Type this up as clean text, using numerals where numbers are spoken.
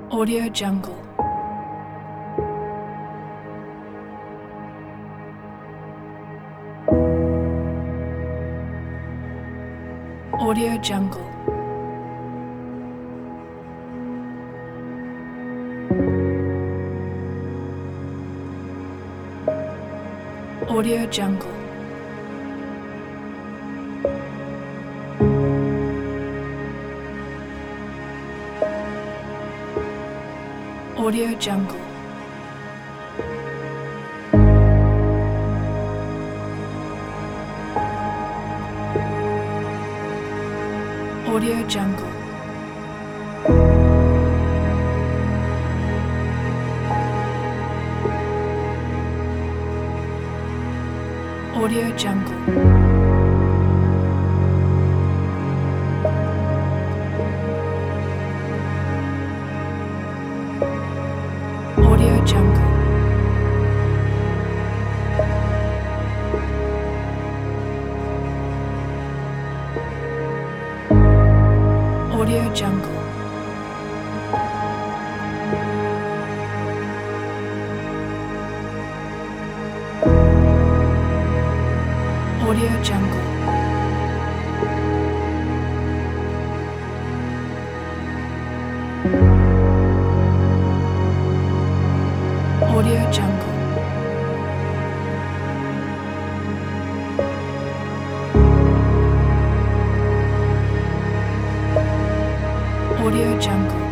Audio Jungle. Audio Jungle. Audio Jungle. Audio Jungle. Audio Jungle. Audio Jungle. Audio Jungle. Audio Jungle. Audio Jungle. Audio Jungle. Audio Jungle.